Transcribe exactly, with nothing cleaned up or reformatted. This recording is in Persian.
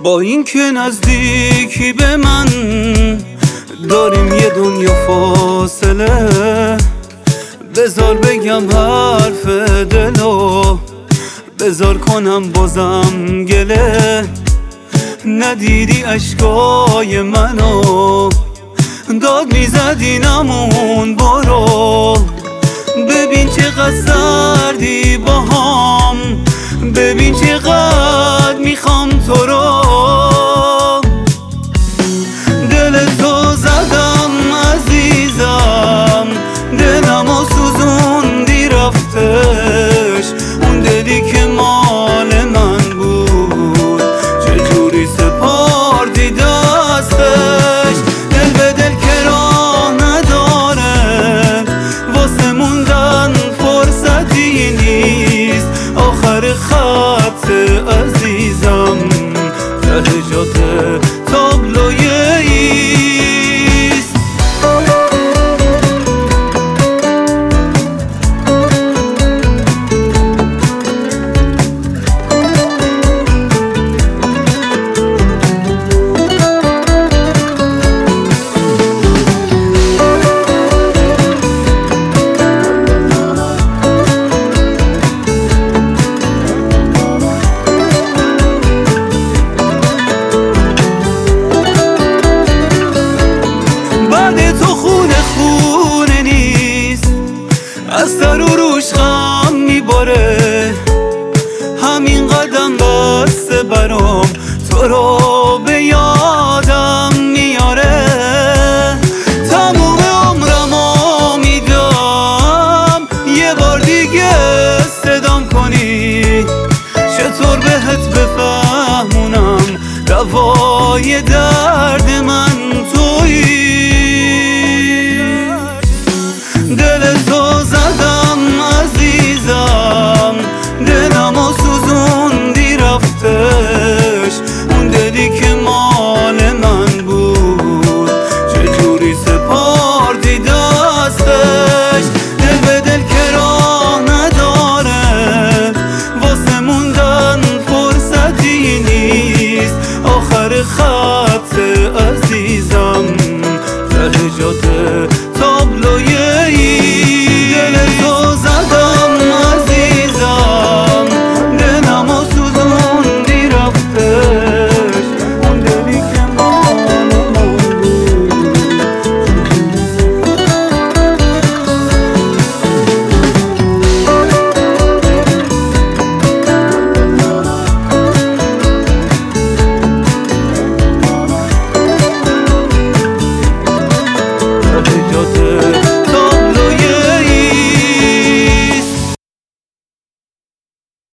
با این که نزدیکی به من داریم یه دنیا فاصله، بذار بگم حرف دلو، بذار کنم بازم گله. ندیدی اشکای منو، داد میزدی نمون برو. ببین چقدر سردی باهام، ببین چقدر میخوام تو رو. دل تو زدم عزیزم، دلمو سوزوندی رفتش. اون دلی که مال من بود چجوری سپردی دستش. دل به دل که راه نداره، واسه موندن فرصتی نیست. آخر خط عزیزم ته جاده تابلوی ایست. از سر و روش غم میباره، همین قدم بسته برام تو رو به یادم میاره. تموم عمرمو میدم یه بار دیگه صدام کنی. چطور بهت بفهمونم روای درد من تویی. دل تو زدم عزیزم، دلمو سوزوندی رفتش. اون دلی که مال من بود چجوری سپردی دستش. دل به دل که راه نداره، واسه موندن فرصتی نیست. آخر خط عزیزم ته جاده